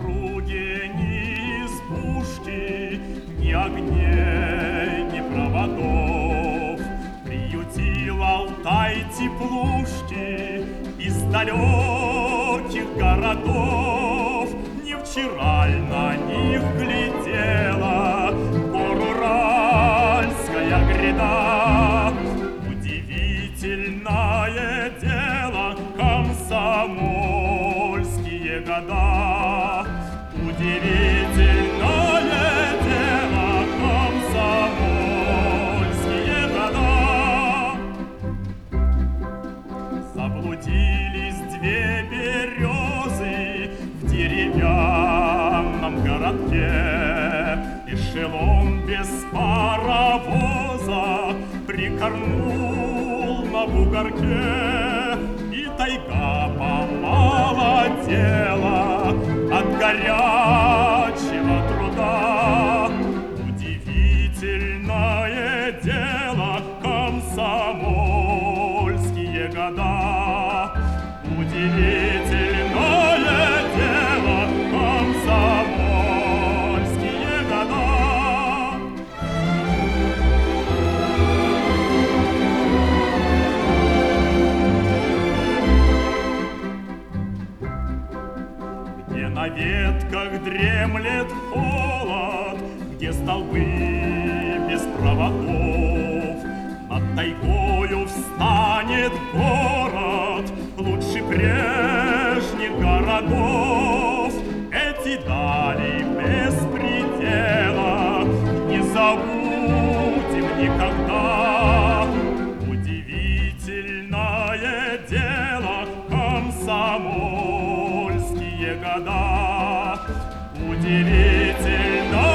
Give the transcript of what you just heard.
округе ни избушки, ни огней, ни проводов. Приютил Алтай теплушки из далеких городов. Не вчера ль на них глядела горуральская гряда? Удивительное дело комсомольские года. Удивительное дело комсомольские года. Заблудились две березы в деревянном городке. Эшелон без паровоза прикорнул на бугорке, и тайга помолодела от горячего труда. Удивительное дело комсомольские года. Удивительное дело комсомольские года. Где на ветках дремлет холод, где столбы без проводов, над тайгою встанет город лучше прежних городов. Эти дали без предела не забудем никогда. Удивительное дело комсомольские года. Удивительно